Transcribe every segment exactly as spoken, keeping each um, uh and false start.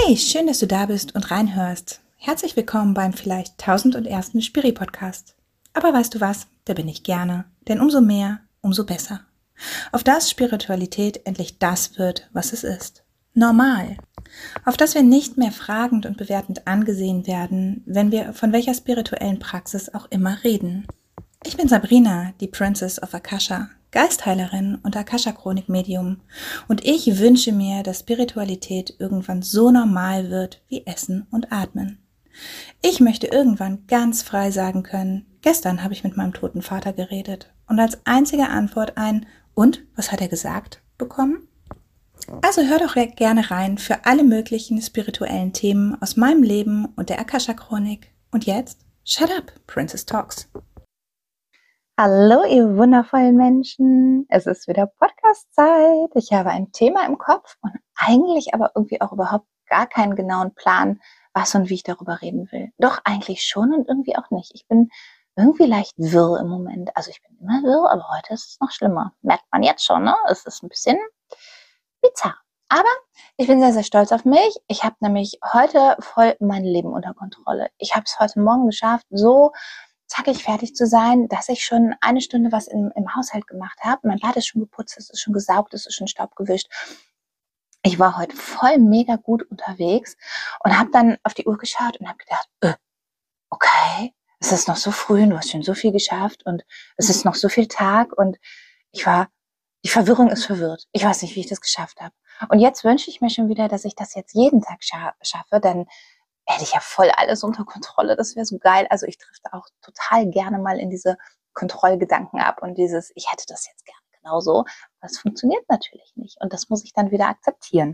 Hey, schön, dass du da bist und reinhörst. Herzlich willkommen beim vielleicht tausend und ersten Spiri-Podcast. Aber weißt du was? Da bin ich gerne. Denn umso mehr, umso besser. Auf das Spiritualität endlich das wird, was es ist. Normal. Auf das wir nicht mehr fragend und bewertend angesehen werden, wenn wir von welcher spirituellen Praxis auch immer reden. Ich bin Sabrina, die Princess of Akasha, Geistheilerin und Akasha-Chronik-Medium, und ich wünsche mir, dass Spiritualität irgendwann so normal wird wie Essen und Atmen. Ich möchte irgendwann ganz frei sagen können, gestern habe ich mit meinem toten Vater geredet und als einzige Antwort ein „Und, was hat er gesagt?" bekommen. Also hör doch gerne rein für alle möglichen spirituellen Themen aus meinem Leben und der Akasha-Chronik. Und jetzt, shut up, Princess Talks. Hallo, ihr wundervollen Menschen. Es ist wieder Podcast-Zeit. Ich habe ein Thema im Kopf und eigentlich aber irgendwie auch überhaupt gar keinen genauen Plan, was und wie ich darüber reden will. Doch eigentlich schon und irgendwie auch nicht. Ich bin irgendwie leicht wirr im Moment. Also ich bin immer wirr, aber heute ist es noch schlimmer. Merkt man jetzt schon, ne? Es ist ein bisschen bizarr. Aber ich bin sehr, sehr stolz auf mich. Ich habe nämlich heute voll mein Leben unter Kontrolle. Ich habe es heute Morgen geschafft, so zackig fertig zu sein, dass ich schon eine Stunde was im, im Haushalt gemacht habe. Mein Bad ist schon geputzt, es ist schon gesaugt, es ist schon Staub gewischt. Ich war heute voll mega gut unterwegs und habe dann auf die Uhr geschaut und habe gedacht, äh, okay, es ist noch so früh und du hast schon so viel geschafft und es ist noch so viel Tag und ich war, die Verwirrung ist verwirrt. Ich weiß nicht, wie ich das geschafft habe. Und jetzt wünsche ich mir schon wieder, dass ich das jetzt jeden Tag scha- schaffe, denn hätte ich ja voll alles unter Kontrolle. Das wäre so geil. Also ich drifte auch total gerne mal in diese Kontrollgedanken ab und dieses, ich hätte das jetzt gerne genauso. Das funktioniert natürlich nicht. Und das muss ich dann wieder akzeptieren.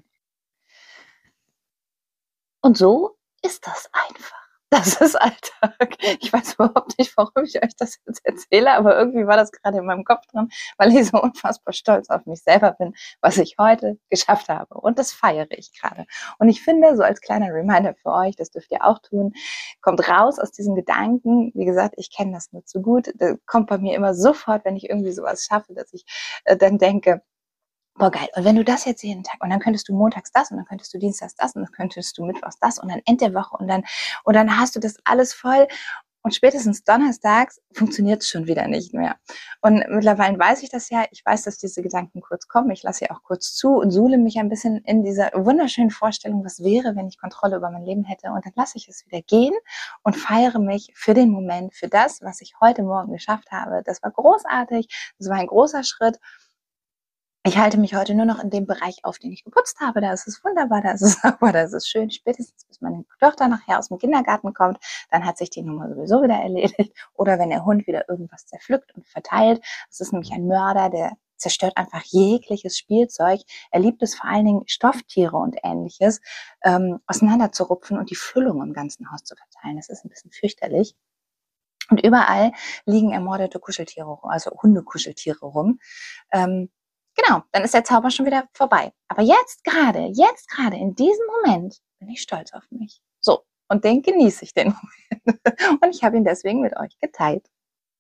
Und so ist das einfach. Das ist Alltag. Ich weiß überhaupt nicht, warum ich euch das jetzt erzähle, aber irgendwie war das gerade in meinem Kopf drin, weil ich so unfassbar stolz auf mich selber bin, was ich heute geschafft habe. Und das feiere ich gerade. Und ich finde, so als kleiner Reminder für euch, das dürft ihr auch tun, kommt raus aus diesen Gedanken. Wie gesagt, ich kenne das nur zu gut. Das kommt bei mir immer sofort, wenn ich irgendwie sowas schaffe, dass ich äh, dann denke, boah, geil. Und wenn du das jetzt jeden Tag, und dann könntest du montags das, und dann könntest du dienstags das, und dann könntest du mittwochs das, und dann Ende der Woche, und dann, und dann hast du das alles voll. Und spätestens donnerstags funktioniert es schon wieder nicht mehr. Und mittlerweile weiß ich das ja. Ich weiß, dass diese Gedanken kurz kommen. Ich lasse sie auch kurz zu und suhle mich ein bisschen in dieser wunderschönen Vorstellung, was wäre, wenn ich Kontrolle über mein Leben hätte. Und dann lasse ich es wieder gehen und feiere mich für den Moment, für das, was ich heute Morgen geschafft habe. Das war großartig. Das war ein großer Schritt. Ich halte mich heute nur noch in dem Bereich auf, den ich geputzt habe. Da ist es wunderbar, da ist es sauber, da ist es schön. Spätestens bis meine Tochter nachher aus dem Kindergarten kommt, dann hat sich die Nummer sowieso wieder erledigt. Oder wenn der Hund wieder irgendwas zerpflückt und verteilt. Das ist nämlich ein Mörder, der zerstört einfach jegliches Spielzeug. Er liebt es vor allen Dingen, Stofftiere und Ähnliches ähm, auseinanderzurupfen und die Füllung im ganzen Haus zu verteilen. Das ist ein bisschen fürchterlich. Und überall liegen ermordete Kuscheltiere, also Hundekuscheltiere rum. Ähm, Genau, dann ist der Zauber schon wieder vorbei. Aber jetzt gerade, jetzt gerade, in diesem Moment bin ich stolz auf mich. So, und den genieße ich, den Moment. Und ich habe ihn deswegen mit euch geteilt.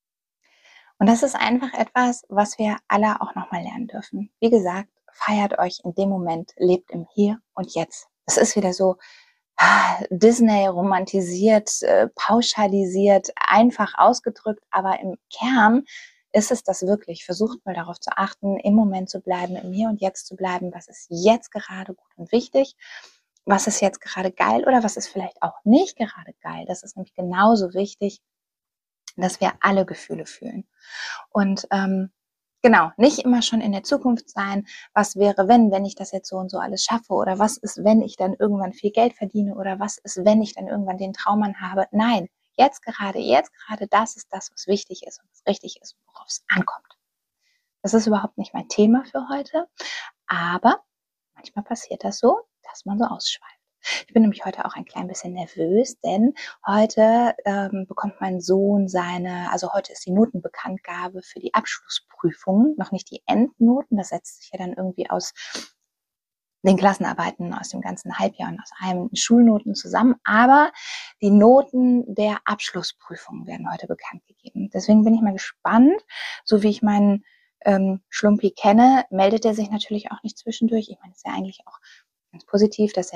Und das ist einfach etwas, was wir alle auch nochmal lernen dürfen. Wie gesagt, feiert euch in dem Moment, lebt im Hier und Jetzt. Das ist wieder so ah, Disney romantisiert, äh, pauschalisiert, einfach ausgedrückt, aber im Kern ist es das wirklich? Versucht mal darauf zu achten, im Moment zu bleiben, im Hier und Jetzt zu bleiben. Was ist jetzt gerade gut und wichtig? Was ist jetzt gerade geil oder was ist vielleicht auch nicht gerade geil? Das ist nämlich genauso wichtig, dass wir alle Gefühle fühlen. Und ähm, genau, nicht immer schon in der Zukunft sein, was wäre, wenn, wenn ich das jetzt so und so alles schaffe oder was ist, wenn ich dann irgendwann viel Geld verdiene oder was ist, wenn ich dann irgendwann den Traummann habe. Nein, jetzt gerade, jetzt gerade, das ist das, was wichtig ist und was richtig ist und worauf es ankommt. Das ist überhaupt nicht mein Thema für heute, aber manchmal passiert das so, dass man so ausschweift. Ich bin nämlich heute auch ein klein bisschen nervös, denn heute ähm, bekommt mein Sohn seine, also heute ist die Notenbekanntgabe für die Abschlussprüfung, noch nicht die Endnoten, das setzt sich ja dann irgendwie aus den Klassenarbeiten aus dem ganzen Halbjahr und aus allen Schulnoten zusammen, aber die Noten der Abschlussprüfung werden heute bekannt gegeben. Deswegen bin ich mal gespannt, so wie ich meinen ähm, Schlumpi kenne, meldet er sich natürlich auch nicht zwischendurch. Ich meine, es ist ja eigentlich auch ganz positiv, dass er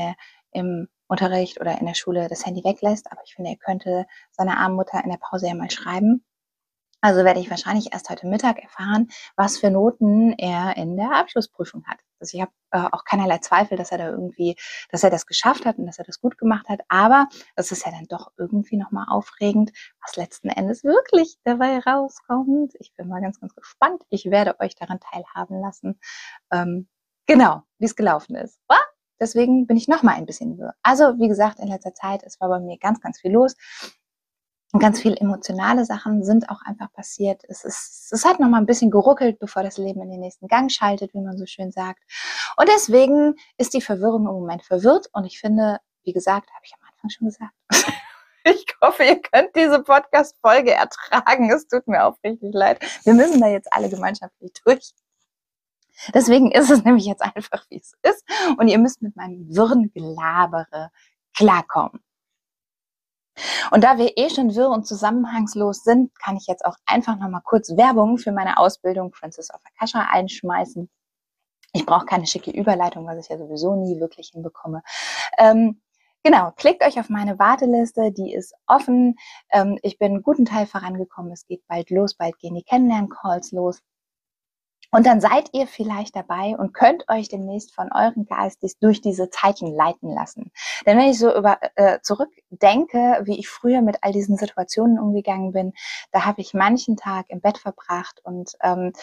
im Unterricht oder in der Schule das Handy weglässt, aber ich finde, er könnte seiner armen Mutter in der Pause ja mal schreiben. Also werde ich wahrscheinlich erst heute Mittag erfahren, was für Noten er in der Abschlussprüfung hat. Also ich habe äh, auch keinerlei Zweifel, dass er da irgendwie, dass er das geschafft hat und dass er das gut gemacht hat. Aber das ist ja dann doch irgendwie nochmal aufregend, was letzten Endes wirklich dabei rauskommt. Ich bin mal ganz, ganz gespannt. Ich werde euch daran teilhaben lassen. Ähm, genau, wie es gelaufen ist. Ja? Deswegen bin ich nochmal ein bisschen wirr. Also wie gesagt, in letzter Zeit, es war bei mir ganz, ganz viel los. Und ganz viele emotionale Sachen sind auch einfach passiert. Es ist, es hat noch mal ein bisschen geruckelt, bevor das Leben in den nächsten Gang schaltet, wie man so schön sagt. Und deswegen ist die Verwirrung im Moment verwirrt. Und ich finde, wie gesagt, habe ich am Anfang schon gesagt, ich hoffe, ihr könnt diese Podcast-Folge ertragen. Es tut mir aufrichtig leid. Wir müssen da jetzt alle gemeinschaftlich durch. Deswegen ist es nämlich jetzt einfach, wie es ist. Und ihr müsst mit meinem wirren Gelabere klarkommen. Und da wir eh schon wirr und zusammenhangslos sind, kann ich jetzt auch einfach nochmal kurz Werbung für meine Ausbildung Princess of Akasha einschmeißen. Ich brauche keine schicke Überleitung, was ich ja sowieso nie wirklich hinbekomme. Ähm, genau, klickt euch auf meine Warteliste, die ist offen. Ähm, ich bin einen guten Teil vorangekommen. Es geht bald los, bald gehen die Kennenlern-Calls los. Und dann seid ihr vielleicht dabei und könnt euch demnächst von euren Geistes durch diese Zeiten leiten lassen. Denn wenn ich so über äh, zurückdenke, wie ich früher mit all diesen Situationen umgegangen bin, da habe ich manchen Tag im Bett verbracht und ähm,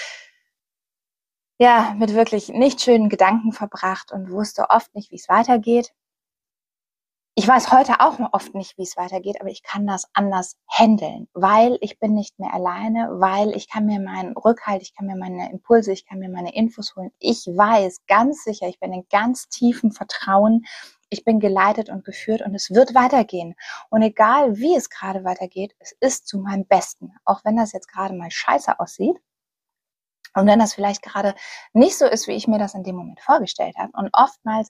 ja, mit wirklich nicht schönen Gedanken verbracht und wusste oft nicht, wie es weitergeht. Ich weiß heute auch oft nicht, wie es weitergeht, aber ich kann das anders handeln, weil ich bin nicht mehr alleine, weil ich kann mir meinen Rückhalt, ich kann mir meine Impulse, ich kann mir meine Infos holen. Ich weiß ganz sicher, ich bin in ganz tiefem Vertrauen, ich bin geleitet und geführt und es wird weitergehen. Und egal, wie es gerade weitergeht, es ist zu meinem Besten, auch wenn das jetzt gerade mal scheiße aussieht. Und wenn das vielleicht gerade nicht so ist, wie ich mir das in dem Moment vorgestellt habe. Und oftmals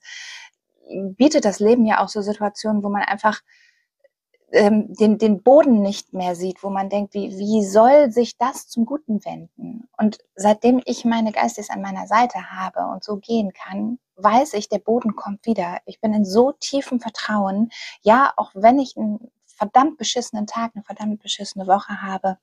bietet das Leben ja auch so Situationen, wo man einfach ähm, den, den Boden nicht mehr sieht, wo man denkt, wie, wie soll sich das zum Guten wenden? Und seitdem ich meine Geistes an meiner Seite habe und so gehen kann, weiß ich, der Boden kommt wieder. Ich bin in so tiefem Vertrauen, ja, auch wenn ich einen verdammt beschissenen Tag, eine verdammt beschissene Woche habe,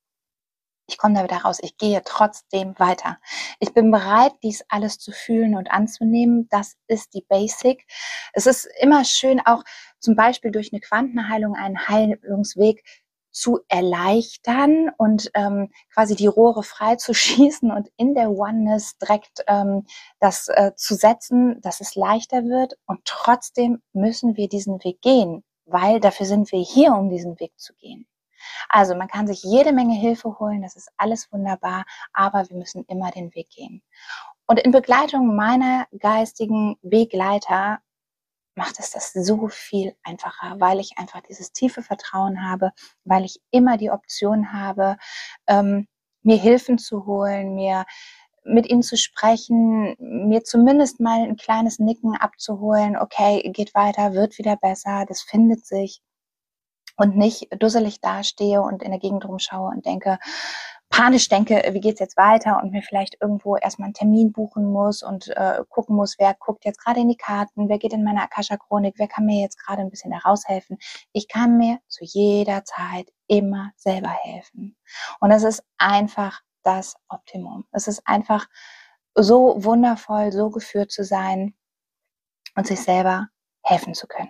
ich komme da wieder raus. Ich gehe trotzdem weiter. Ich bin bereit, dies alles zu fühlen und anzunehmen. Das ist die Basic. Es ist immer schön, auch zum Beispiel durch eine Quantenheilung einen Heilungsweg zu erleichtern und ähm, quasi die Rohre frei zu schießen und in der Oneness direkt ähm, das äh, zu setzen, dass es leichter wird. Und trotzdem müssen wir diesen Weg gehen, weil dafür sind wir hier, um diesen Weg zu gehen. Also man kann sich jede Menge Hilfe holen, das ist alles wunderbar, aber wir müssen immer den Weg gehen. Und in Begleitung meiner geistigen Begleiter macht es das so viel einfacher, weil ich einfach dieses tiefe Vertrauen habe, weil ich immer die Option habe, ähm, mir Hilfen zu holen, mir mit ihnen zu sprechen, mir zumindest mal ein kleines Nicken abzuholen, okay, geht weiter, wird wieder besser, das findet sich. Und nicht dusselig dastehe und in der Gegend rumschaue und denke, panisch denke, wie geht's jetzt weiter und mir vielleicht irgendwo erstmal einen Termin buchen muss und äh, gucken muss, wer guckt jetzt gerade in die Karten, wer geht in meine Akasha-Chronik, wer kann mir jetzt gerade ein bisschen da raushelfen. Ich kann mir zu jeder Zeit immer selber helfen. Und es ist einfach das Optimum. Es ist einfach so wundervoll, so geführt zu sein und sich selber helfen zu können.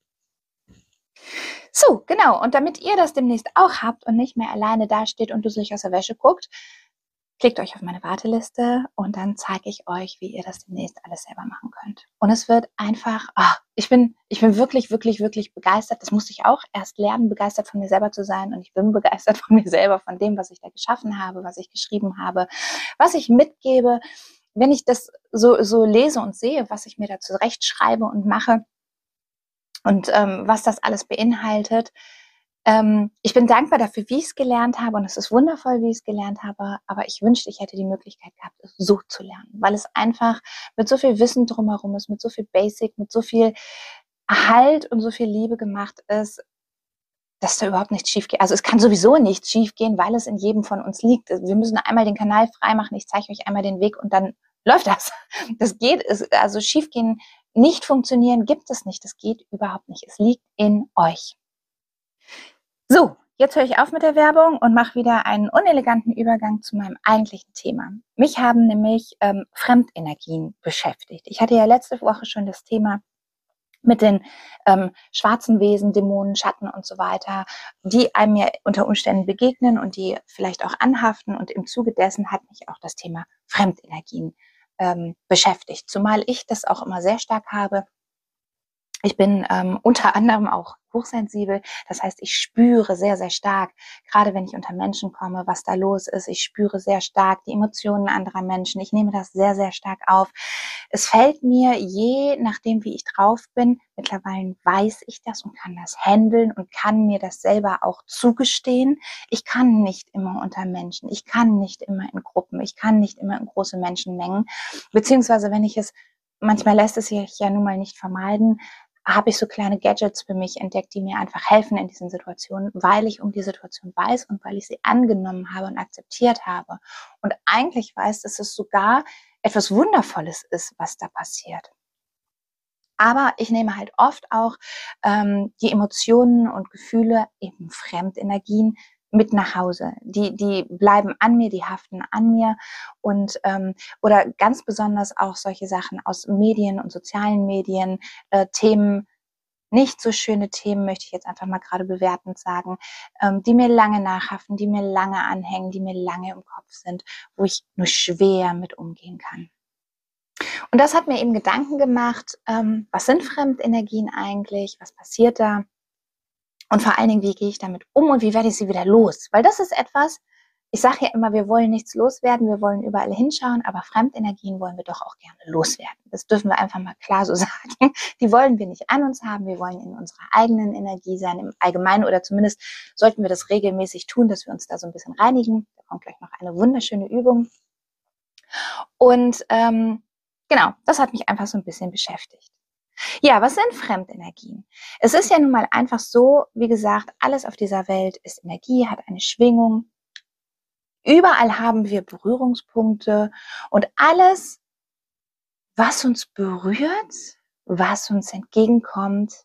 So, genau. Und damit ihr das demnächst auch habt und nicht mehr alleine dasteht und dusselig aus der Wäsche guckt, klickt euch auf meine Warteliste und dann zeige ich euch, wie ihr das demnächst alles selber machen könnt. Und es wird einfach, oh, ich bin, ich bin wirklich, wirklich, wirklich begeistert. Das musste ich auch erst lernen, begeistert von mir selber zu sein. Und ich bin begeistert von mir selber, von dem, was ich da geschaffen habe, was ich geschrieben habe, was ich mitgebe. Wenn ich das so, so lese und sehe, was ich mir da zurechtschreibe und mache, und ähm, was das alles beinhaltet. Ähm, ich bin dankbar dafür, wie ich es gelernt habe und es ist wundervoll, wie ich es gelernt habe, aber ich wünschte, ich hätte die Möglichkeit gehabt, es so zu lernen, weil es einfach mit so viel Wissen drumherum ist, mit so viel Basic, mit so viel Halt und so viel Liebe gemacht ist, dass da überhaupt nichts schief geht. Also es kann sowieso nichts schief gehen, weil es in jedem von uns liegt. Wir müssen einmal den Kanal freimachen, ich zeige euch einmal den Weg und dann läuft das. Das geht, also schief gehen nicht funktionieren gibt es nicht. Das geht überhaupt nicht. Es liegt in euch. So, jetzt höre ich auf mit der Werbung und mache wieder einen uneleganten Übergang zu meinem eigentlichen Thema. Mich haben nämlich ähm, Fremdenergien beschäftigt. Ich hatte ja letzte Woche schon das Thema mit den ähm, schwarzen Wesen, Dämonen, Schatten und so weiter, die einem ja unter Umständen begegnen und die vielleicht auch anhaften. Und im Zuge dessen hat mich auch das Thema Fremdenergien ähm, beschäftigt. Zumal ich das auch immer sehr stark habe. Ich bin ähm, unter anderem auch hochsensibel. Das heißt, ich spüre sehr, sehr stark, gerade wenn ich unter Menschen komme, was da los ist. Ich spüre sehr stark die Emotionen anderer Menschen. Ich nehme das sehr, sehr stark auf. Es fällt mir, je nachdem, wie ich drauf bin, mittlerweile weiß ich das und kann das handeln und kann mir das selber auch zugestehen. Ich kann nicht immer unter Menschen. Ich kann nicht immer in Gruppen. Ich kann nicht immer in große Menschenmengen. Beziehungsweise, wenn ich es, manchmal lässt es sich ja nun mal nicht vermeiden, habe ich so kleine Gadgets für mich entdeckt, die mir einfach helfen in diesen Situationen, weil ich um die Situation weiß und weil ich sie angenommen habe und akzeptiert habe. Und eigentlich weiß, dass es sogar etwas Wundervolles ist, was da passiert. Aber ich nehme halt oft auch ähm, die Emotionen und Gefühle, eben Fremdenergien, mit nach Hause. Die, die bleiben an mir, die haften an mir und ähm, oder ganz besonders auch solche Sachen aus Medien und sozialen Medien, äh, Themen, nicht so schöne Themen, möchte ich jetzt einfach mal gerade bewertend sagen, ähm, die mir lange nachhaften, die mir lange anhängen, die mir lange im Kopf sind, wo ich nur schwer mit umgehen kann. Und das hat mir eben Gedanken gemacht, ähm, was sind Fremdenergien eigentlich, was passiert da? Und vor allen Dingen, wie gehe ich damit um und wie werde ich sie wieder los? Weil das ist etwas, ich sage ja immer, wir wollen nichts loswerden, wir wollen überall hinschauen, aber Fremdenergien wollen wir doch auch gerne loswerden. Das dürfen wir einfach mal klar so sagen. Die wollen wir nicht an uns haben, wir wollen in unserer eigenen Energie sein, im Allgemeinen, oder zumindest sollten wir das regelmäßig tun, dass wir uns da so ein bisschen reinigen. Da kommt gleich noch eine wunderschöne Übung. Und ähm, genau, das hat mich einfach so ein bisschen beschäftigt. Ja, was sind Fremdenergien? Es ist ja nun mal einfach so, wie gesagt, alles auf dieser Welt ist Energie, hat eine Schwingung. Überall haben wir Berührungspunkte und alles, was uns berührt, was uns entgegenkommt,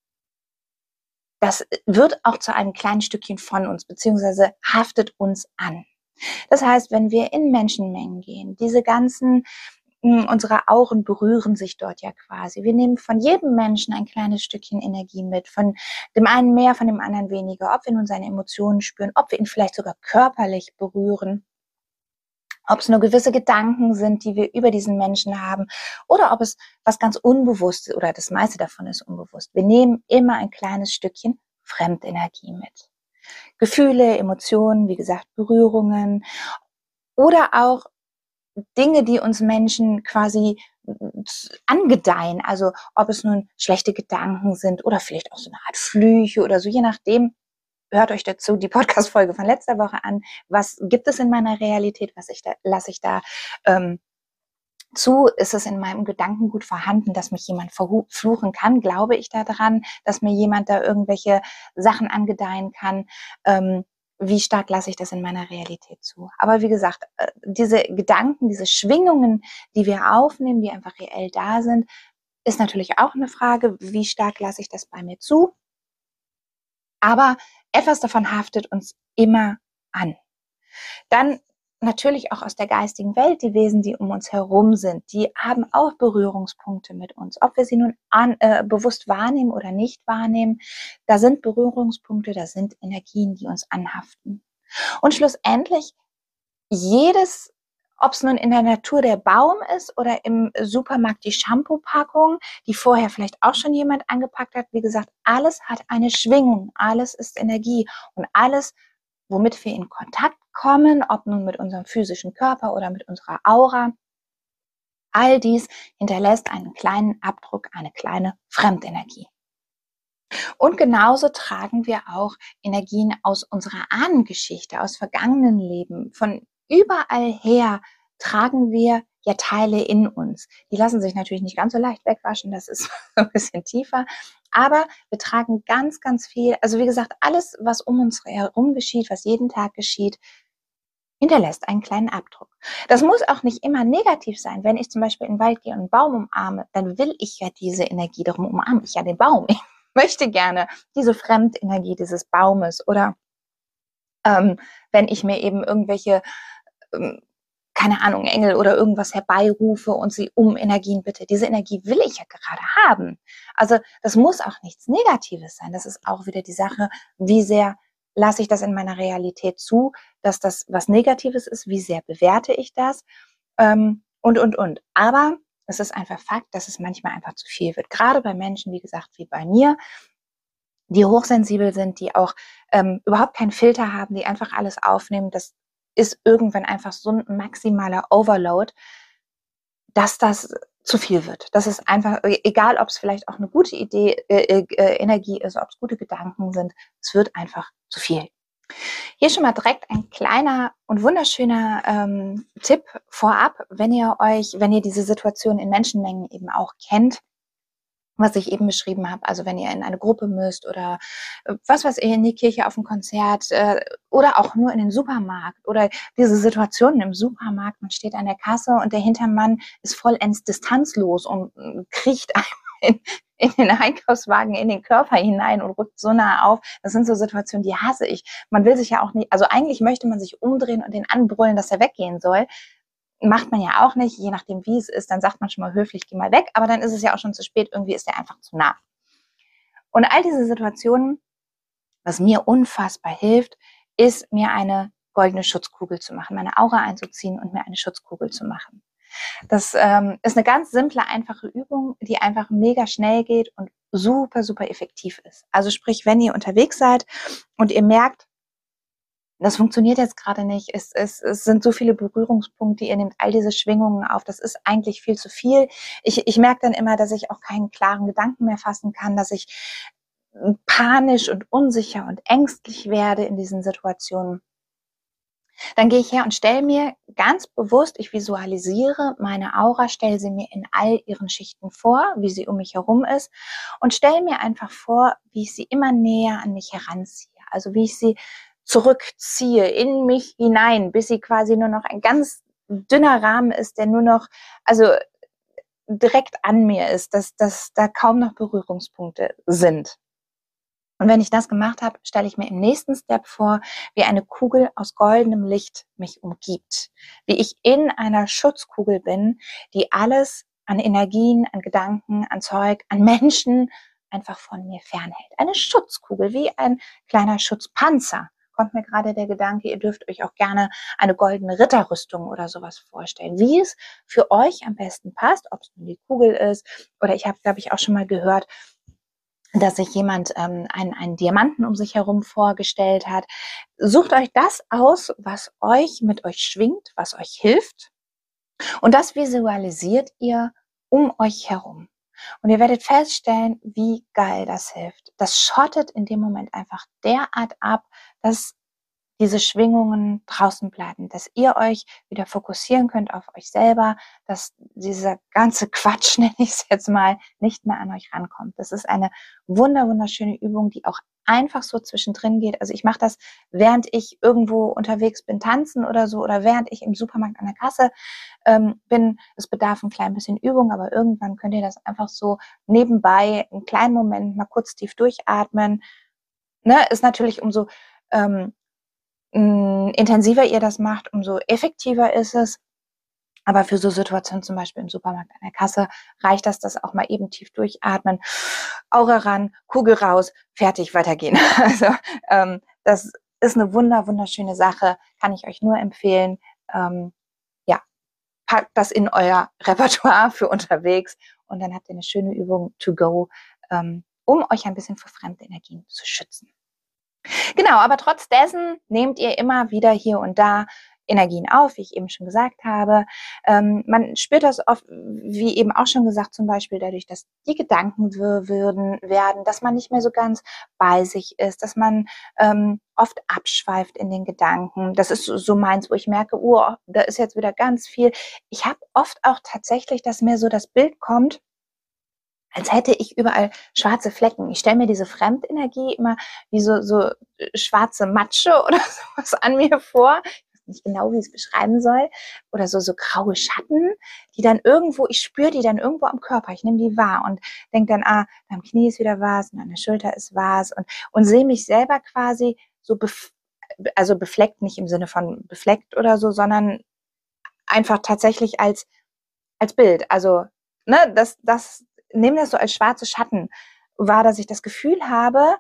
das wird auch zu einem kleinen Stückchen von uns, beziehungsweise haftet uns an. Das heißt, wenn wir in Menschenmengen gehen, diese ganzen unsere Auren berühren sich dort ja quasi. Wir nehmen von jedem Menschen ein kleines Stückchen Energie mit, von dem einen mehr, von dem anderen weniger, ob wir nun seine Emotionen spüren, ob wir ihn vielleicht sogar körperlich berühren, ob es nur gewisse Gedanken sind, die wir über diesen Menschen haben, oder ob es was ganz Unbewusstes, oder das meiste davon ist unbewusst. Wir nehmen immer ein kleines Stückchen Fremdenergie mit. Gefühle, Emotionen, wie gesagt, Berührungen oder auch Dinge, die uns Menschen quasi angedeihen, also ob es nun schlechte Gedanken sind oder vielleicht auch so eine Art Flüche oder so, je nachdem, hört euch dazu die Podcast-Folge von letzter Woche an, was gibt es in meiner Realität, was ich da, lasse ich da ähm, zu, ist es in meinem Gedankengut vorhanden, dass mich jemand verfluchen kann, glaube ich daran, dass mir jemand da irgendwelche Sachen angedeihen kann, ähm, wie stark lasse ich das in meiner Realität zu. Aber wie gesagt, diese Gedanken, diese Schwingungen, die wir aufnehmen, die einfach reell da sind, ist natürlich auch eine Frage, wie stark lasse ich das bei mir zu. Aber etwas davon haftet uns immer an. Dann natürlich auch aus der geistigen Welt, die Wesen, die um uns herum sind, die haben auch Berührungspunkte mit uns. Ob wir sie nun an, äh, bewusst wahrnehmen oder nicht wahrnehmen, da sind Berührungspunkte, da sind Energien, die uns anhaften. Und schlussendlich, jedes, ob es nun in der Natur der Baum ist oder im Supermarkt die Shampoo-Packung, die vorher vielleicht auch schon jemand angepackt hat, wie gesagt, alles hat eine Schwingung, alles ist Energie und alles, womit wir in Kontakt kommen, ob nun mit unserem physischen Körper oder mit unserer Aura. All dies hinterlässt einen kleinen Abdruck, eine kleine Fremdenergie. Und genauso tragen wir auch Energien aus unserer Ahnengeschichte, aus vergangenen Leben. Von überall her tragen wir ja Teile in uns. Die lassen sich natürlich nicht ganz so leicht wegwaschen, das ist ein bisschen tiefer. Aber wir tragen ganz, ganz viel, also wie gesagt, alles, was um uns herum geschieht, was jeden Tag geschieht, hinterlässt einen kleinen Abdruck. Das muss auch nicht immer negativ sein. Wenn ich zum Beispiel in den Wald gehe und einen Baum umarme, dann will ich ja diese Energie, darum umarme ich ja den Baum. Ich möchte gerne diese Fremdenergie dieses Baumes. Oder ähm, wenn ich mir eben irgendwelche, ähm, keine Ahnung, Engel oder irgendwas herbeirufe und sie um Energien bitte. Diese Energie will ich ja gerade haben. Also das muss auch nichts Negatives sein. Das ist auch wieder die Sache, wie sehr lasse ich das in meiner Realität zu, dass das was Negatives ist, wie sehr bewerte ich das ähm, und, und, und. Aber es ist einfach Fakt, dass es manchmal einfach zu viel wird. Gerade bei Menschen, wie gesagt, wie bei mir, die hochsensibel sind, die auch ähm, überhaupt keinen Filter haben, die einfach alles aufnehmen. Das ist irgendwann einfach so ein maximaler Overload, dass das zu viel wird. Das ist einfach, egal ob es vielleicht auch eine gute Idee, äh, äh, Energie ist, ob es gute Gedanken sind, es wird einfach zu viel. Hier schon mal direkt ein kleiner und wunderschöner ähm, Tipp vorab, wenn ihr euch, wenn ihr diese Situation in Menschenmengen eben auch kennt, was ich eben beschrieben habe, also wenn ihr in eine Gruppe müsst oder äh, was weiß ich, in die Kirche auf ein Konzert äh, oder auch nur in den Supermarkt oder diese Situationen im Supermarkt, man steht an der Kasse und der Hintermann ist vollends distanzlos und äh, kriecht einem in, in den Einkaufswagen, in den Körper hinein und rückt so nah auf. Das sind so Situationen, die hasse ich. Man will sich ja auch nicht, also eigentlich möchte man sich umdrehen und den anbrüllen, dass er weggehen soll. Macht man ja auch nicht, je nachdem wie es ist, dann sagt man schon mal höflich, geh mal weg, aber dann ist es ja auch schon zu spät, irgendwie ist der einfach zu nah. Und all diese Situationen, was mir unfassbar hilft, ist mir eine goldene Schutzkugel zu machen, meine Aura einzuziehen und mir eine Schutzkugel zu machen. Das ähm, ist eine ganz simple, einfache Übung, die einfach mega schnell geht und super, super effektiv ist. Also sprich, wenn ihr unterwegs seid und ihr merkt, das funktioniert jetzt gerade nicht. Es, es, es sind so viele Berührungspunkte, ihr nehmt all diese Schwingungen auf. Das ist eigentlich viel zu viel. Ich, ich merke dann immer, dass ich auch keinen klaren Gedanken mehr fassen kann, dass ich panisch und unsicher und ängstlich werde in diesen Situationen. Dann gehe ich her und stelle mir ganz bewusst, ich visualisiere meine Aura, stelle sie mir in all ihren Schichten vor, wie sie um mich herum ist und stelle mir einfach vor, wie ich sie immer näher an mich heranziehe. Also wie ich sie zurückziehe in mich hinein, bis sie quasi nur noch ein ganz dünner Rahmen ist, der nur noch, also direkt an mir ist, dass, dass da kaum noch Berührungspunkte sind. Und wenn ich das gemacht habe, stelle ich mir im nächsten Step vor, wie eine Kugel aus goldenem Licht mich umgibt. Wie ich in einer Schutzkugel bin, die alles an Energien, an Gedanken, an Zeug, an Menschen einfach von mir fernhält. Eine Schutzkugel, wie ein kleiner Schutzpanzer. Kommt mir gerade der Gedanke, ihr dürft euch auch gerne eine goldene Ritterrüstung oder sowas vorstellen. Wie es für euch am besten passt, ob es nur die Kugel ist oder ich habe, glaube ich, auch schon mal gehört, dass sich jemand ähm, einen, einen Diamanten um sich herum vorgestellt hat. Sucht euch das aus, was euch mit euch schwingt, was euch hilft. Und das visualisiert ihr um euch herum. Und ihr werdet feststellen, wie geil das hilft. Das schottet in dem Moment einfach derart ab, dass diese Schwingungen draußen bleiben, dass ihr euch wieder fokussieren könnt auf euch selber, dass dieser ganze Quatsch, nenne ich es jetzt mal, nicht mehr an euch rankommt. Das ist eine wunder wunderschöne Übung, die auch einfach so zwischendrin geht. Also ich mache das, während ich irgendwo unterwegs bin, tanzen oder so, oder während ich im Supermarkt an der Kasse ähm, bin. Es bedarf ein klein bisschen Übung, aber irgendwann könnt ihr das einfach so nebenbei, einen kleinen Moment mal kurz tief durchatmen. Ne, ist natürlich umso ähm, intensiver ihr das macht, umso effektiver ist es. Aber für so Situationen, zum Beispiel im Supermarkt an der Kasse, reicht das, das auch mal eben tief durchatmen, Aura ran, Kugel raus, fertig, weitergehen. Also ähm, das ist eine wunder, wunderschöne Sache, kann ich euch nur empfehlen. Ähm, ja, packt das in euer Repertoire für unterwegs und dann habt ihr eine schöne Übung to go, ähm, um euch ein bisschen vor fremden Energien zu schützen. Genau, aber trotz dessen nehmt ihr immer wieder hier und da Energien auf, wie ich eben schon gesagt habe. Ähm, man spürt das oft, wie eben auch schon gesagt, zum Beispiel dadurch, dass die Gedanken würden, werden, dass man nicht mehr so ganz bei sich ist, dass man ähm, oft abschweift in den Gedanken. Das ist so, so meins, wo ich merke, oh, da ist jetzt wieder ganz viel. Ich habe oft auch tatsächlich, dass mir so das Bild kommt, als hätte ich überall schwarze Flecken. Ich stelle mir diese Fremdenergie immer wie so, so schwarze Matsche oder sowas an mir vor. Ich weiß nicht genau, wie ich es beschreiben soll, oder so, so graue Schatten, die dann irgendwo, ich spüre die dann irgendwo am Körper, ich nehme die wahr und denke dann, ah, am Knie ist wieder was und an der Schulter ist was und, und sehe mich selber quasi so, bef also befleckt, nicht im Sinne von befleckt oder so, sondern einfach tatsächlich als, als Bild. Also, ne, das, das, nehme das so als schwarze Schatten wahr, dass ich das Gefühl habe,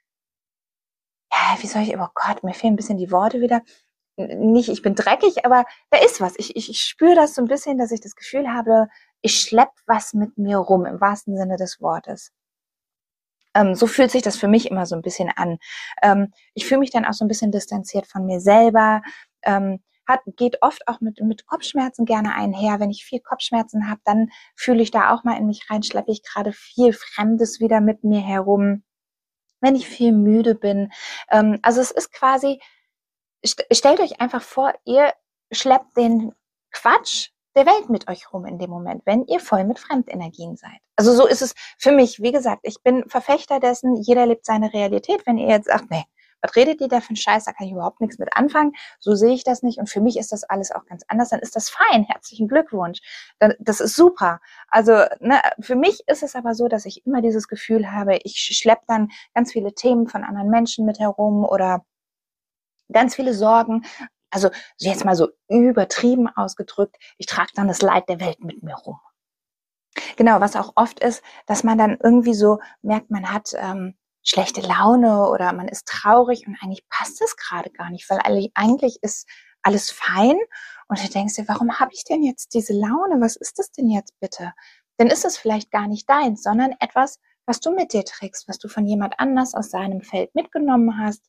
ja, wie soll ich, oh Gott, mir fehlen ein bisschen die Worte wieder. Nicht, ich bin dreckig, aber da ist was. Ich, ich, ich spüre das so ein bisschen, dass ich das Gefühl habe, ich schleppe was mit mir rum, im wahrsten Sinne des Wortes. Ähm, so fühlt sich das für mich immer so ein bisschen an. Ähm, ich fühle mich dann auch so ein bisschen distanziert von mir selber. Ähm, hat, geht oft auch mit, mit Kopfschmerzen gerne einher. Wenn ich viel Kopfschmerzen habe, dann fühle ich da auch mal in mich rein, schleppe ich gerade viel Fremdes wieder mit mir herum. Wenn ich viel müde bin. Ähm, also es ist quasi, st stellt euch einfach vor, ihr schleppt den Quatsch der Welt mit euch rum in dem Moment, wenn ihr voll mit Fremdenergien seid. Also so ist es für mich. Wie gesagt, ich bin Verfechter dessen, jeder lebt seine Realität. Wenn ihr jetzt sagt, nee, was redet ihr da für einen Scheiß, da kann ich überhaupt nichts mit anfangen, so sehe ich das nicht und für mich ist das alles auch ganz anders, dann ist das fein, herzlichen Glückwunsch. Das ist super. Also ne, für mich ist es aber so, dass ich immer dieses Gefühl habe, ich schleppe dann ganz viele Themen von anderen Menschen mit herum oder ganz viele Sorgen. Also jetzt mal so übertrieben ausgedrückt, ich trage dann das Leid der Welt mit mir rum. Genau, was auch oft ist, dass man dann irgendwie so merkt, man hat ähm, schlechte Laune oder man ist traurig und eigentlich passt es gerade gar nicht, weil eigentlich ist alles fein und du denkst dir, warum habe ich denn jetzt diese Laune? Was ist das denn jetzt bitte? Dann ist es vielleicht gar nicht deins, sondern etwas, was du mit dir trägst, was du von jemand anders aus seinem Feld mitgenommen hast.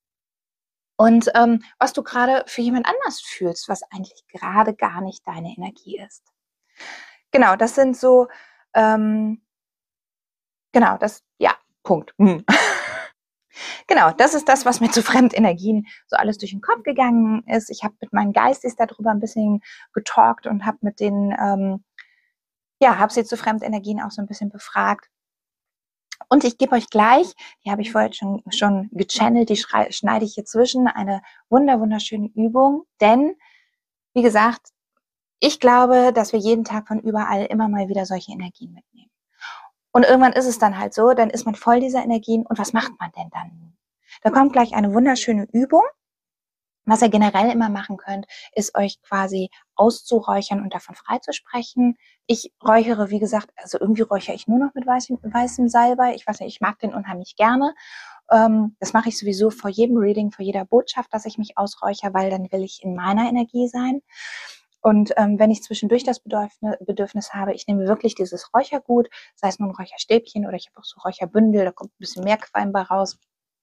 Und ähm, was du gerade für jemand anders fühlst, was eigentlich gerade gar nicht deine Energie ist. Genau, das sind so, ähm, genau, das, ja, Punkt. Hm. Genau, das ist das, was mir zu Fremdenergien so alles durch den Kopf gegangen ist. Ich habe mit meinen Geistis darüber ein bisschen getalkt und habe mit denen, ähm, ja, habe sie zu Fremdenergien auch so ein bisschen befragt. Und ich gebe euch gleich, die habe ich vorher schon, schon gechannelt, die schneide ich hier zwischen, eine wunder, wunderschöne Übung. Denn, wie gesagt, ich glaube, dass wir jeden Tag von überall immer mal wieder solche Energien mitnehmen. Und irgendwann ist es dann halt so, dann ist man voll dieser Energien. Und was macht man denn dann? Da kommt gleich eine wunderschöne Übung. Was ihr generell immer machen könnt, ist euch quasi auszuräuchern und davon freizusprechen. Ich räuchere, wie gesagt, also irgendwie räuchere ich nur noch mit weißem, weißem Salbei. Ich weiß nicht, ich mag den unheimlich gerne. Ähm, das mache ich sowieso vor jedem Reading, vor jeder Botschaft, dass ich mich ausräuchere, weil dann will ich in meiner Energie sein. Und ähm, wenn ich zwischendurch das Bedürfnis, Bedürfnis habe, ich nehme wirklich dieses Räuchergut, sei es nun ein Räucherstäbchen oder ich habe auch so Räucherbündel, da kommt ein bisschen mehr Qualm bei raus.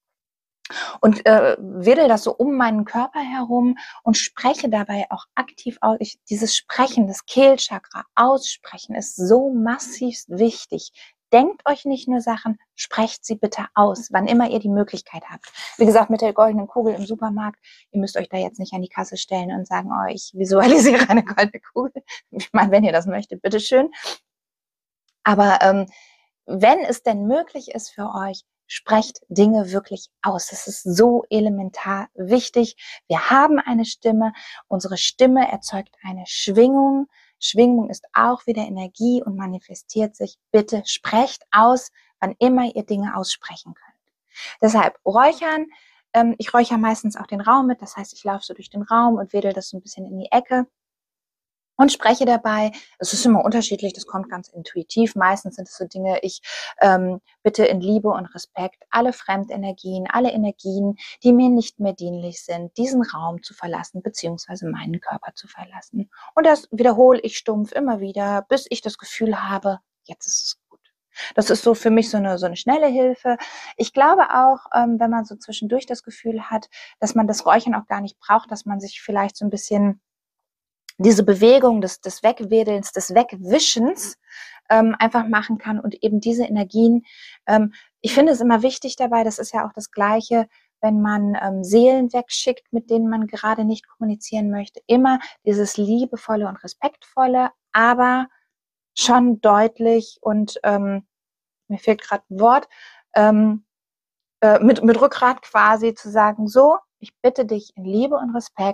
Und äh, wedel das so um meinen Körper herum und spreche dabei auch aktiv aus. Ich, dieses Sprechen, das Kehlchakra, aussprechen ist so massiv wichtig. Denkt euch nicht nur Sachen, sprecht sie bitte aus, wann immer ihr die Möglichkeit habt. Wie gesagt, mit der goldenen Kugel im Supermarkt, ihr müsst euch da jetzt nicht an die Kasse stellen und sagen, oh, ich visualisiere eine goldene Kugel. Ich meine, wenn ihr das möchtet, bitteschön. Aber ähm, wenn es denn möglich ist für euch, sprecht Dinge wirklich aus. Das ist so elementar wichtig. Wir haben eine Stimme. Unsere Stimme erzeugt eine Schwingung. Schwingung ist auch wieder Energie und manifestiert sich. Bitte sprecht aus, wann immer ihr Dinge aussprechen könnt. Deshalb räuchern. Ähm, ich räuchere meistens auch den Raum mit. Das heißt, ich laufe so durch den Raum und wedel das so ein bisschen in die Ecke. Und spreche dabei, es ist immer unterschiedlich, das kommt ganz intuitiv. Meistens sind es so Dinge, ich ähm, bitte in Liebe und Respekt alle Fremdenergien, alle Energien, die mir nicht mehr dienlich sind, diesen Raum zu verlassen, beziehungsweise meinen Körper zu verlassen. Und das wiederhole ich stumpf immer wieder, bis ich das Gefühl habe, jetzt ist es gut. Das ist so für mich so eine, so eine schnelle Hilfe. Ich glaube auch, ähm, wenn man so zwischendurch das Gefühl hat, dass man das Räuchern auch gar nicht braucht, dass man sich vielleicht so ein bisschen diese Bewegung des, des Wegwedelns, des Wegwischens ähm, einfach machen kann und eben diese Energien, ähm, ich finde es immer wichtig dabei, das ist ja auch das Gleiche, wenn man ähm, Seelen wegschickt, mit denen man gerade nicht kommunizieren möchte, immer dieses liebevolle und respektvolle, aber schon deutlich und ähm, mir fehlt gerade ein Wort, ähm, äh, mit, mit Rückgrat quasi zu sagen, so, ich bitte dich in Liebe und Respekt,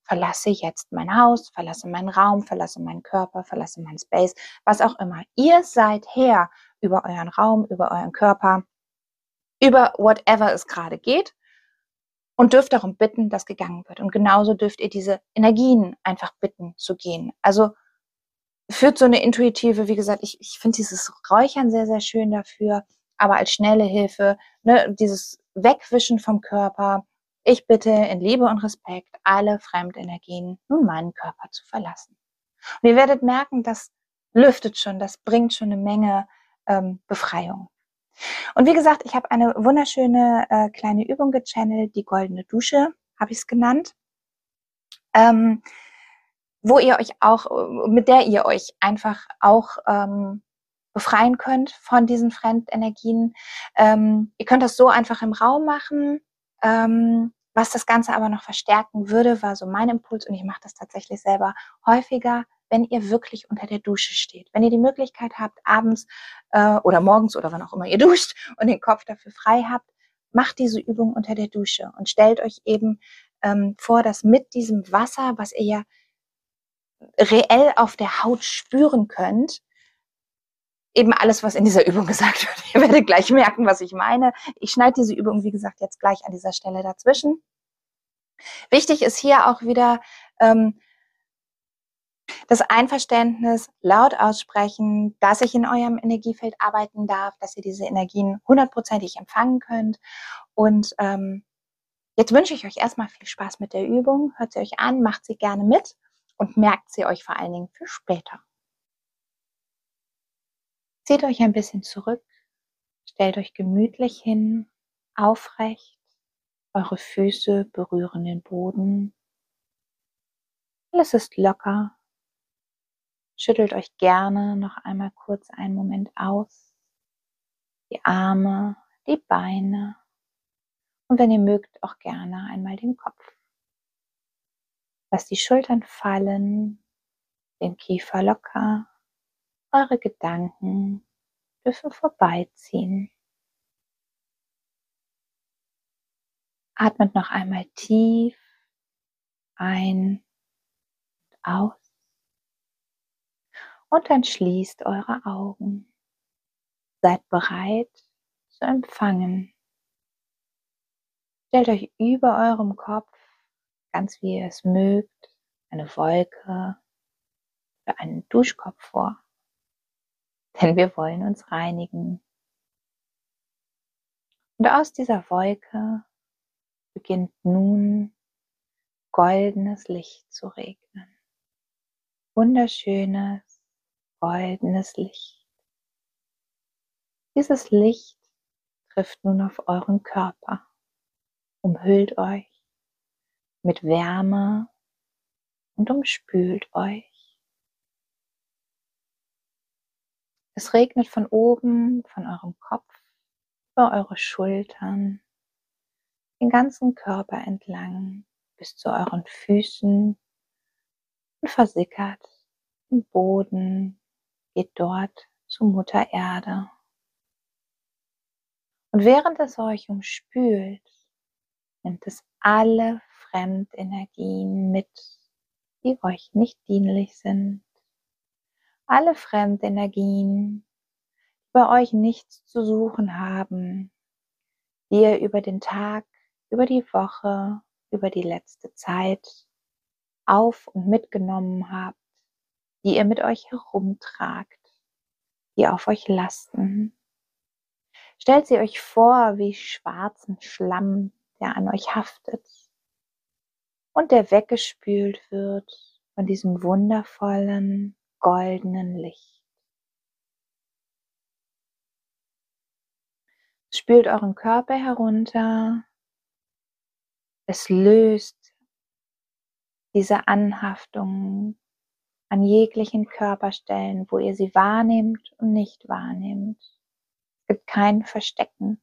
verlasse jetzt mein Haus, verlasse meinen Raum, verlasse meinen Körper, verlasse meinen Space, was auch immer. Ihr seid Herr über euren Raum, über euren Körper, über whatever es gerade geht und dürft darum bitten, dass gegangen wird. Und genauso dürft ihr diese Energien einfach bitten zu gehen. Also führt so eine intuitive, wie gesagt, ich, ich finde dieses Räuchern sehr, sehr schön dafür, aber als schnelle Hilfe, ne, dieses Wegwischen vom Körper. Ich bitte in Liebe und Respekt alle Fremdenergien nun meinen Körper zu verlassen. Und ihr werdet merken, das lüftet schon, das bringt schon eine Menge ähm, Befreiung. Und wie gesagt, ich habe eine wunderschöne äh, kleine Übung gechannelt, die goldene Dusche, habe ich es genannt, ähm, wo ihr euch auch, mit der ihr euch einfach auch ähm, befreien könnt von diesen Fremdenergien. Ähm, ihr könnt das so einfach im Raum machen. Ähm, was das Ganze aber noch verstärken würde, war so mein Impuls, und ich mache das tatsächlich selber häufiger, wenn ihr wirklich unter der Dusche steht. Wenn ihr die Möglichkeit habt, abends äh, oder morgens oder wann auch immer ihr duscht und den Kopf dafür frei habt, macht diese Übung unter der Dusche und stellt euch eben ähm, vor, dass mit diesem Wasser, was ihr ja reell auf der Haut spüren könnt, eben alles, was in dieser Übung gesagt wird. Ihr werdet gleich merken, was ich meine. Ich schneide diese Übung, wie gesagt, jetzt gleich an dieser Stelle dazwischen. Wichtig ist hier auch wieder ähm, das Einverständnis, laut aussprechen, dass ich in eurem Energiefeld arbeiten darf, dass ihr diese Energien hundertprozentig empfangen könnt. Und ähm, jetzt wünsche ich euch erstmal viel Spaß mit der Übung. Hört sie euch an, macht sie gerne mit und merkt sie euch vor allen Dingen für später. Zieht euch ein bisschen zurück, stellt euch gemütlich hin, aufrecht, eure Füße berühren den Boden. Alles ist locker. Schüttelt euch gerne noch einmal kurz einen Moment aus. Die Arme, die Beine und wenn ihr mögt, auch gerne einmal den Kopf. Lasst die Schultern fallen, den Kiefer locker. Eure Gedanken dürfen vorbeiziehen. Atmet noch einmal tief ein und aus und dann schließt eure Augen. Seid bereit zu empfangen. Stellt euch über eurem Kopf, ganz wie ihr es mögt, eine Wolke oder einen Duschkopf vor. Denn wir wollen uns reinigen. Und aus dieser Wolke beginnt nun goldenes Licht zu regnen. Wunderschönes, goldenes Licht. Dieses Licht trifft nun auf euren Körper, umhüllt euch mit Wärme und umspült euch. Es regnet von oben, von eurem Kopf, über eure Schultern, den ganzen Körper entlang bis zu euren Füßen und versickert im Boden, geht dort zu Mutter Erde. Und während es euch umspült, nimmt es alle Fremdenergien mit, die euch nicht dienlich sind. Alle Fremdenergien, die bei euch nichts zu suchen haben, die ihr über den Tag, über die Woche, über die letzte Zeit auf- und mitgenommen habt, die ihr mit euch herumtragt, die auf euch lasten. Stellt sie euch vor wie schwarzen Schlamm, der an euch haftet und der weggespült wird von diesem wundervollen, goldenen Licht. Es spült euren Körper herunter, es löst diese Anhaftungen an jeglichen Körperstellen, wo ihr sie wahrnehmt und nicht wahrnehmt. Es gibt kein Verstecken.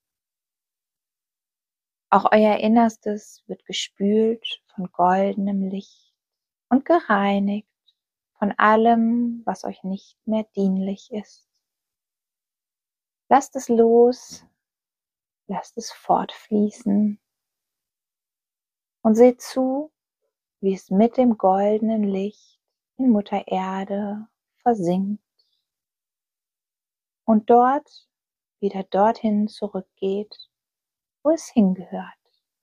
Auch euer Innerstes wird gespült von goldenem Licht und gereinigt von allem, was euch nicht mehr dienlich ist. Lasst es los, lasst es fortfließen und seht zu, wie es mit dem goldenen Licht in Mutter Erde versinkt und dort wieder dorthin zurückgeht, wo es hingehört.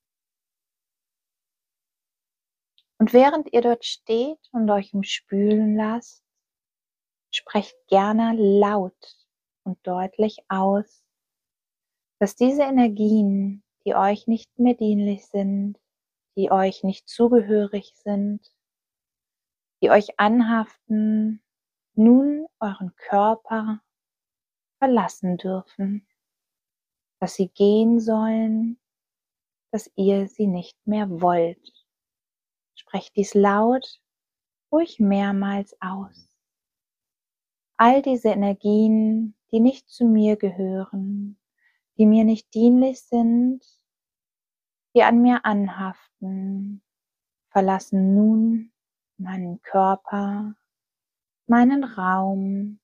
Und während ihr dort steht und euch umspülen lasst, sprecht gerne laut und deutlich aus, dass diese Energien, die euch nicht mehr dienlich sind, die euch nicht zugehörig sind, die euch anhaften, nun euren Körper verlassen dürfen, dass sie gehen sollen, dass ihr sie nicht mehr wollt. Sprecht dies laut, ruhig mehrmals aus. All diese Energien, die nicht zu mir gehören, die mir nicht dienlich sind, die an mir anhaften, verlassen nun meinen Körper, meinen Raum.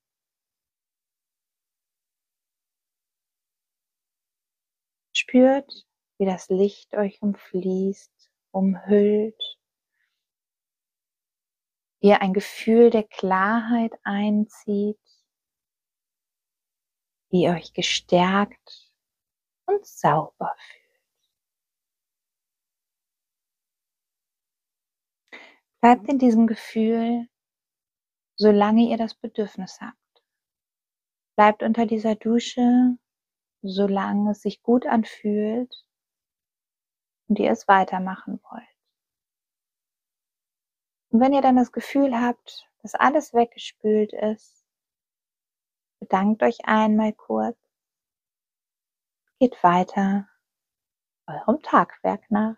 Spürt, wie das Licht euch umfließt, umhüllt, wie ihr ein Gefühl der Klarheit einzieht, wie ihr euch gestärkt und sauber fühlt. Bleibt in diesem Gefühl, solange ihr das Bedürfnis habt. Bleibt unter dieser Dusche, solange es sich gut anfühlt und ihr es weitermachen wollt. Und wenn ihr dann das Gefühl habt, dass alles weggespült ist, bedankt euch einmal kurz, geht weiter eurem Tagwerk nach.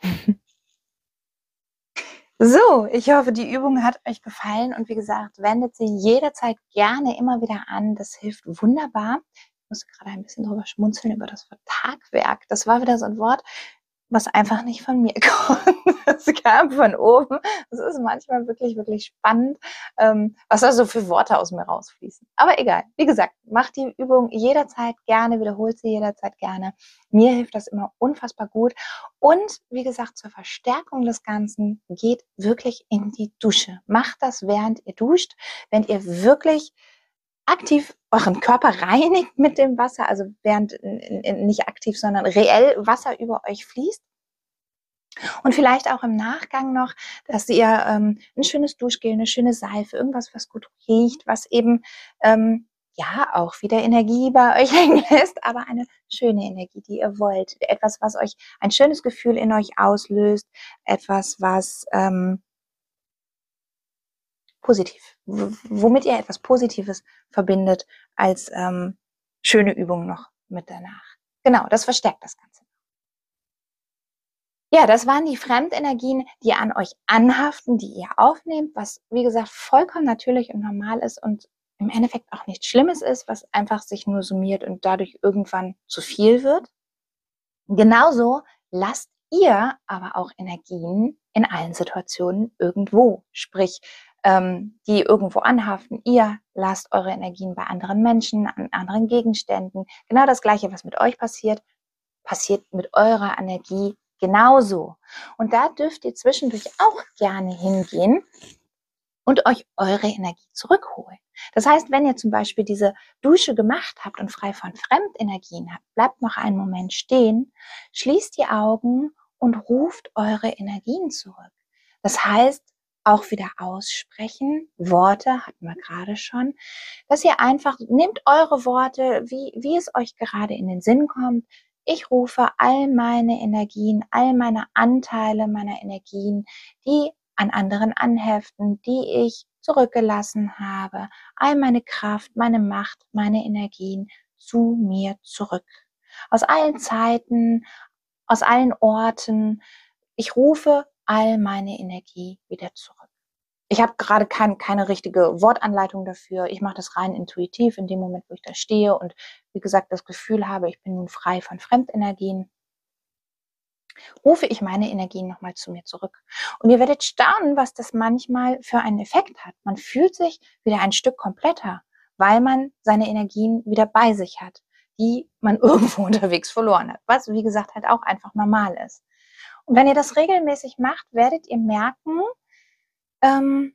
So, ich hoffe, die Übung hat euch gefallen und wie gesagt, wendet sie jederzeit gerne immer wieder an. Das hilft wunderbar. Ich musste gerade ein bisschen drüber schmunzeln über das Wort Tagwerk. Das war wieder so ein Wort, was einfach nicht von mir kommt. Das kam von oben. Das ist manchmal wirklich, wirklich spannend, ähm, was da so für Worte aus mir rausfließen. Aber egal. Wie gesagt, macht die Übung jederzeit gerne, wiederholt sie jederzeit gerne. Mir hilft das immer unfassbar gut. Und wie gesagt, zur Verstärkung des Ganzen geht wirklich in die Dusche. Macht das, während ihr duscht. Wenn ihr wirklich aktiv euren Körper reinigt mit dem Wasser, also während nicht aktiv, sondern reell Wasser über euch fließt. Und vielleicht auch im Nachgang noch, dass ihr ähm, ein schönes Duschgel, eine schöne Seife, irgendwas, was gut riecht, was eben ähm, ja auch wieder Energie bei euch hängen lässt, aber eine schöne Energie, die ihr wollt. Etwas, was euch ein schönes Gefühl in euch auslöst, etwas, was ähm, positiv, womit ihr etwas Positives verbindet als ähm, schöne Übung noch mit danach. Genau, das verstärkt das Ganze. Ja, das waren die Fremdenergien, die an euch anhaften, die ihr aufnehmt, was wie gesagt vollkommen natürlich und normal ist und im Endeffekt auch nichts Schlimmes ist, was einfach sich nur summiert und dadurch irgendwann zu viel wird. Genauso lasst ihr aber auch Energien in allen Situationen irgendwo, sprich ähm, die irgendwo anhaften. Ihr lasst eure Energien bei anderen Menschen, an anderen Gegenständen. Genau das Gleiche, was mit euch passiert, passiert mit eurer Energie genauso. Und da dürft ihr zwischendurch auch gerne hingehen und euch eure Energie zurückholen. Das heißt, wenn ihr zum Beispiel diese Dusche gemacht habt und frei von Fremdenergien habt, bleibt noch einen Moment stehen, schließt die Augen und ruft eure Energien zurück. Das heißt, auch wieder aussprechen, Worte hatten wir gerade schon, dass ihr einfach, nehmt eure Worte, wie, wie es euch gerade in den Sinn kommt. Ich rufe all meine Energien, all meine Anteile meiner Energien, die an anderen anheften, die ich zurückgelassen habe, all meine Kraft, meine Macht, meine Energien zu mir zurück. Aus allen Zeiten, aus allen Orten. Ich rufe all meine Energie wieder zurück. Ich habe gerade kein, keine richtige Wortanleitung dafür. Ich mache das rein intuitiv in dem Moment, wo ich da stehe und wie gesagt das Gefühl habe, ich bin nun frei von Fremdenergien. Rufe ich meine Energien nochmal zu mir zurück. Und ihr werdet staunen, was das manchmal für einen Effekt hat. Man fühlt sich wieder ein Stück kompletter, weil man seine Energien wieder bei sich hat, die man irgendwo unterwegs verloren hat. Was, wie gesagt, halt auch einfach normal ist. Und wenn ihr das regelmäßig macht, werdet ihr merken, ähm,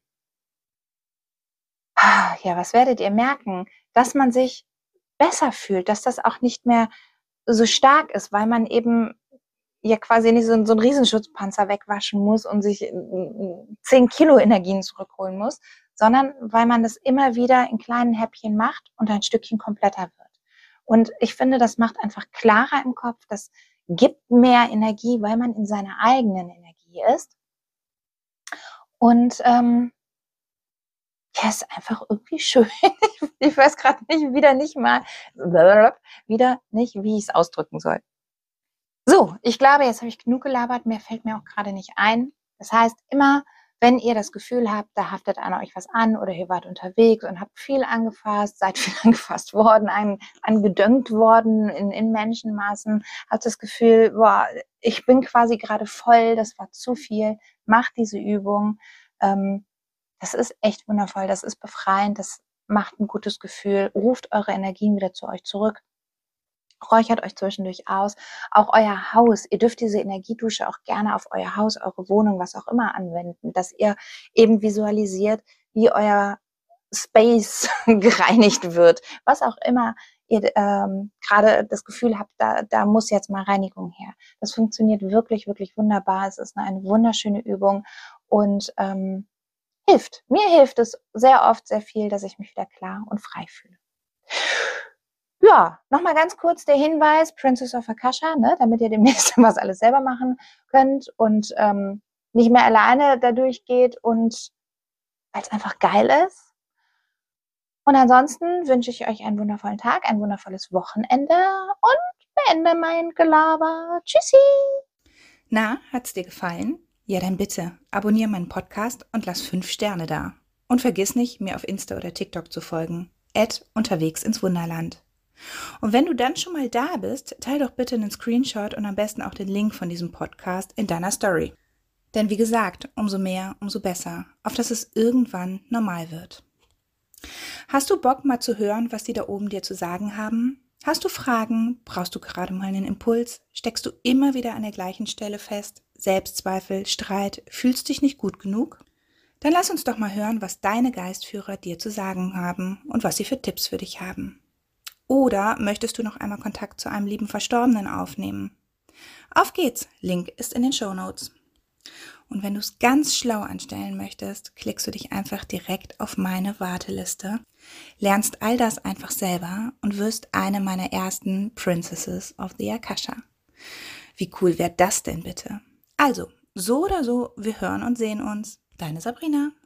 ja, was werdet ihr merken? Dass man sich besser fühlt, dass das auch nicht mehr so stark ist, weil man eben ja quasi nicht so, so einen Riesenschutzpanzer wegwaschen muss und sich zehn Kilo Energien zurückholen muss, sondern weil man das immer wieder in kleinen Häppchen macht und ein Stückchen kompletter wird. Und ich finde, das macht einfach klarer im Kopf, das gibt mehr Energie, weil man in seiner eigenen Energie ist. Und ähm, ja, ist einfach irgendwie schön. Ich weiß gerade nicht, wieder nicht mal, wieder nicht, wie ich es ausdrücken soll. So, ich glaube, jetzt habe ich genug gelabert, mehr fällt mir auch gerade nicht ein. Das heißt, immer, wenn ihr das Gefühl habt, da haftet an euch was an oder ihr wart unterwegs und habt viel angefasst, seid viel angefasst worden, an, angedöngt worden in, in Menschenmaßen, habt das Gefühl, boah, ich bin quasi gerade voll, das war zu viel, macht diese Übung. Ähm, das ist echt wundervoll, das ist befreiend, das macht ein gutes Gefühl, ruft eure Energien wieder zu euch zurück. Räuchert euch zwischendurch aus. Auch euer Haus. Ihr dürft diese Energiedusche auch gerne auf euer Haus, eure Wohnung, was auch immer anwenden, dass ihr eben visualisiert, wie euer Space gereinigt wird. Was auch immer ihr ähm, gerade das Gefühl habt, da, da muss jetzt mal Reinigung her. Das funktioniert wirklich, wirklich wunderbar. Es ist eine, eine wunderschöne Übung und ähm, hilft. Mir hilft es sehr oft sehr viel, dass ich mich wieder klar und frei fühle. Ja, nochmal ganz kurz der Hinweis, Princess of Akasha, ne, damit ihr demnächst was alles selber machen könnt und ähm, nicht mehr alleine da durchgeht und weil es einfach geil ist. Und ansonsten wünsche ich euch einen wundervollen Tag, ein wundervolles Wochenende und beende mein Gelaber. Tschüssi! Na, hat's dir gefallen? Ja, dann bitte, abonniere meinen Podcast und lass fünf Sterne da. Und vergiss nicht, mir auf Insta oder TikTok zu folgen. At unterwegs ins Wunderland. Und wenn du dann schon mal da bist, teil doch bitte einen Screenshot und am besten auch den Link von diesem Podcast in deiner Story. Denn wie gesagt, umso mehr, umso besser, auf dass es irgendwann normal wird. Hast du Bock mal zu hören, was die da oben dir zu sagen haben? Hast du Fragen? Brauchst du gerade mal einen Impuls? Steckst du immer wieder an der gleichen Stelle fest? Selbstzweifel, Streit, fühlst dich nicht gut genug? Dann lass uns doch mal hören, was deine Geistführer dir zu sagen haben und was sie für Tipps für dich haben. Oder möchtest du noch einmal Kontakt zu einem lieben Verstorbenen aufnehmen? Auf geht's! Link ist in den Shownotes. Und wenn du es ganz schlau anstellen möchtest, klickst du dich einfach direkt auf meine Warteliste, lernst all das einfach selber und wirst eine meiner ersten Princesses of the Akasha. Wie cool wäre das denn bitte? Also, so oder so, wir hören und sehen uns. Deine Sabrina.